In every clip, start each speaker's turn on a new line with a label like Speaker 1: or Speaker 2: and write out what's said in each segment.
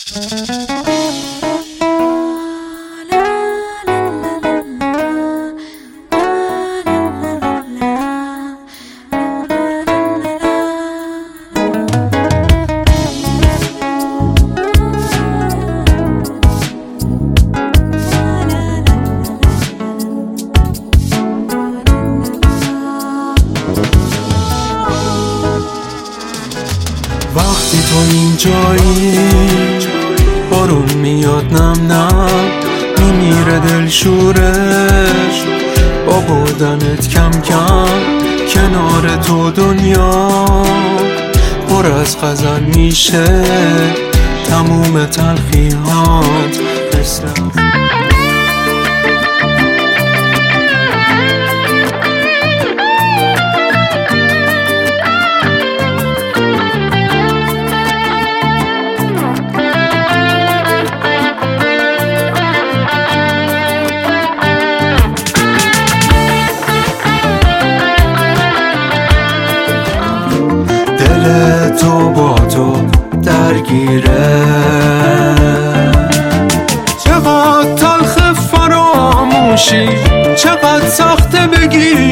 Speaker 1: وقتی تو اینجایی بارون میاد نم نم میمیره دل شورش با بودنت کم کم کنار تو دنیا پر از غزل میشه تموم تلخیات تو با تو درگیره چقدر تلخ فراموشی چقدر سخته بگی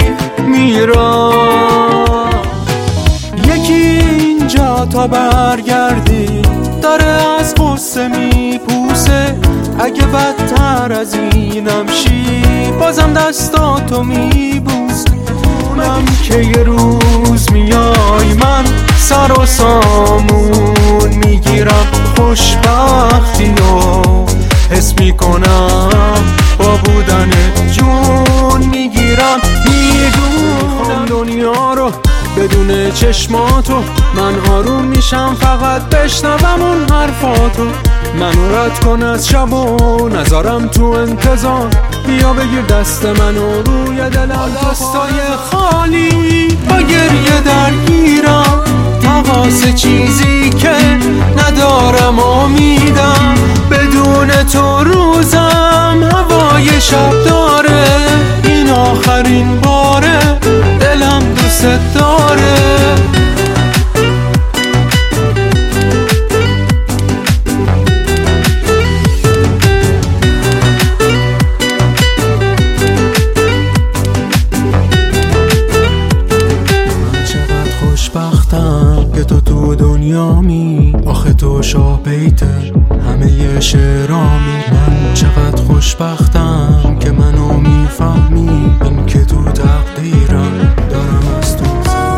Speaker 1: میرم یکی اینجا تا برگردی داره از غصه میپوسه اگه بدتر از اینم شی بازم دستاتو میبوسه اونم که یه روز میای من سر و سامون میگیرم خوشبختی و حس میکنم با بودن جون میگیرم میدونم دنیا رو بدون چشماتو من آروم میشم فقط بشنوم اون حرفاتو منو رد کن از شب و نذارم تو انتظار بیا بگیر دست منو روی دلم دستای خالی با گریه درگیرم واسه چیزی که ندارم امیدم بدون تو روزم هوای شب داره این آخرین باره دلم دوست داره که تو دنیامی آخه تو شاه بیته همه شعرامی من چقدر خوشبختم که منو میفهمی این که تو تقدیرم دارم از تو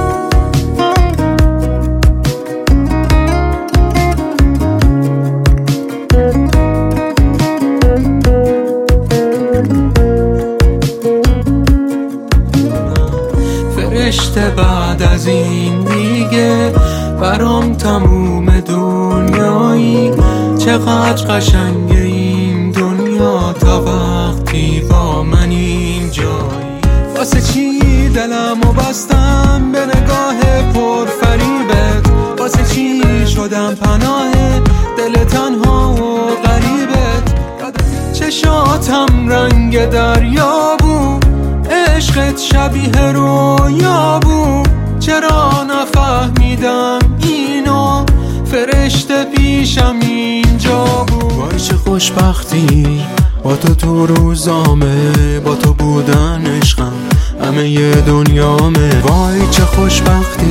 Speaker 1: فرشته بعد از این دیگه برام تموم دنیایی چقدر قشنگه این دنیا تا وقتی با من اینجایی واسه چی دلمو بستم به نگاه پرفریبت واسه چی شدم پناه دل تنها و غریبت چشاتم رنگ دریا بود عشقت شبیه رویا بود چرا نفهمیدم اینو فرشته پیشم اینجا بود وای چه خوشبختی با تو روزامه با تو بودن عشقم همه ی دنیامه وای چه خوشبختی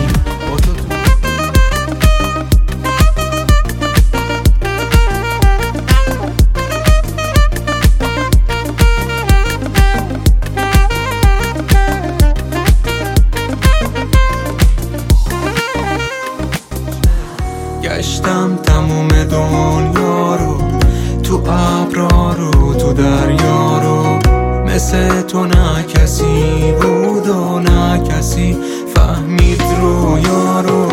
Speaker 1: گشتم تموم دنیا رو تو ابرا رو تو دریا رو مثل تو نه کسی بود و نه کسی فهمید رویا رو